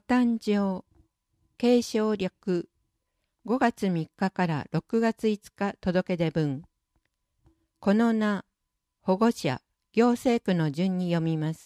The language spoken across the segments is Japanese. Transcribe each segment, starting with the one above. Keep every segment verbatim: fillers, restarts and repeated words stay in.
誕生、継承略、ごがつみっかからろくがついつか届け出分。この名、保護者、行政区の順に読みます。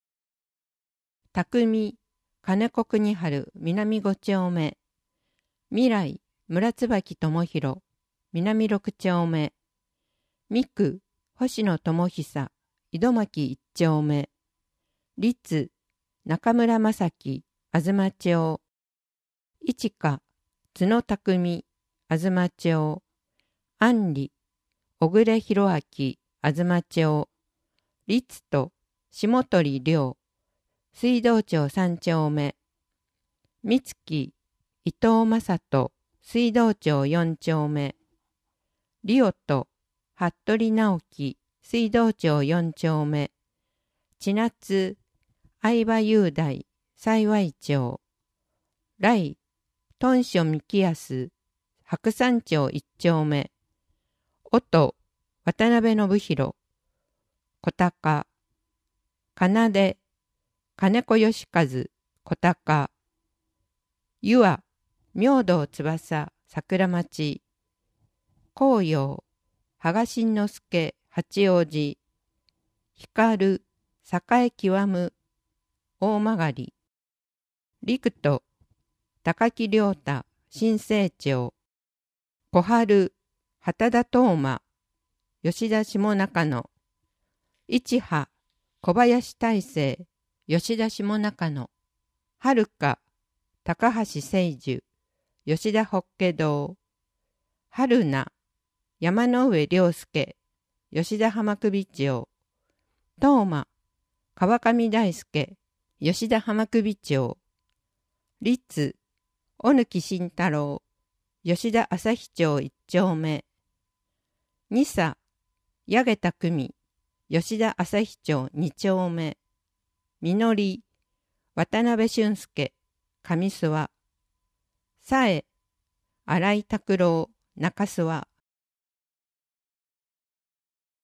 匠、金子国春、南ご丁目。未来、村椿智弘、南ろく丁目。三区、星野智久、井戸巻いち丁目。立、中村正樹、東町。一花、角匠、東町。安里、小暮弘明、東町。立と下鳥良、水道町三丁目。三月、伊藤正人、水道町四丁目。リオと服部直樹、水道町四丁目。千夏、相葉雄大、幸町。来、豚所幹康、白山町一丁目。音、渡辺信弘、小高。奏で、金子義和、小高。湯は、明道翼、桜町。紅葉、羽賀新之助、八王子。光、栄極む、大曲。陸と、高木良太、新生町。小春、畑田東馬、吉田下中野。一葉、小林大成、吉田下中野。遥か、高橋聖樹、吉田法華堂。春菜、山上良介、吉田浜首町。東馬、川上大輔、吉田浜首町。立、小貫慎太郎、吉田朝日町一丁目。二佐、八毛田久美、吉田朝日町二丁目。みのり、渡辺俊介、上諏訪。さえ、新井拓郎、中諏訪。